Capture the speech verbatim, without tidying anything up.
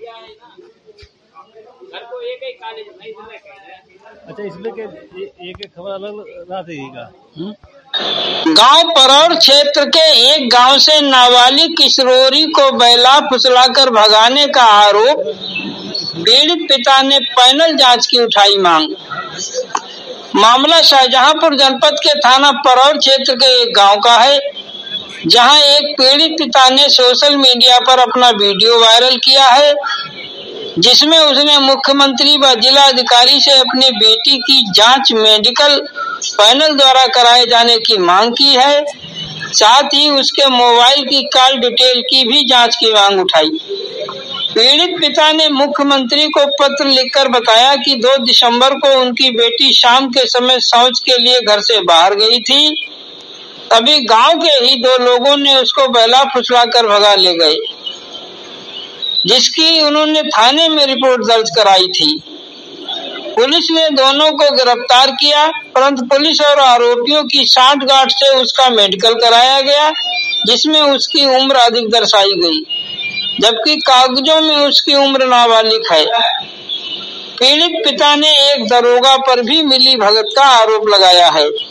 अच्छा, इसमें के एक एक खबर अलग रहेगा। गांव परौर क्षेत्र के एक गांव से नाबालिग किशोरी को बैला फुसलाकर भगाने का आरोप, पीड़ित पिता ने पैनल जांच की उठाई मांग। मामला शाहजहांपुर जनपद के थाना परौर क्षेत्र के एक गांव का है, जहां एक पीड़ित पिता ने सोशल मीडिया पर अपना वीडियो वायरल किया है, जिसमें उसने मुख्यमंत्री व जिला अधिकारी से अपनी बेटी की जांच मेडिकल पैनल द्वारा कराए जाने की मांग की है। साथ ही उसके मोबाइल की कॉल डिटेल की भी जांच की मांग उठाई। पीड़ित पिता ने मुख्यमंत्री को पत्र लिखकर बताया कि दो दिसंबर को उनकी बेटी शाम के समय शौच के लिए घर से बाहर गई थी। तभी गांव के ही दो लोगों ने उसको बैला फुसलाकर भगा ले गए, जिसकी उन्होंने थाने में रिपोर्ट दर्ज कराई थी। पुलिस ने दोनों को गिरफ्तार किया, परंतु पुलिस और आरोपियों की सांठगांठ से उसका मेडिकल कराया गया, जिसमें उसकी उम्र अधिक दर्शाई गई, जबकि कागजों में उसकी उम्र नाबालिग है। पीड़ित पिता ने एक दरोगा पर भी मिली भगत का आरोप लगाया है।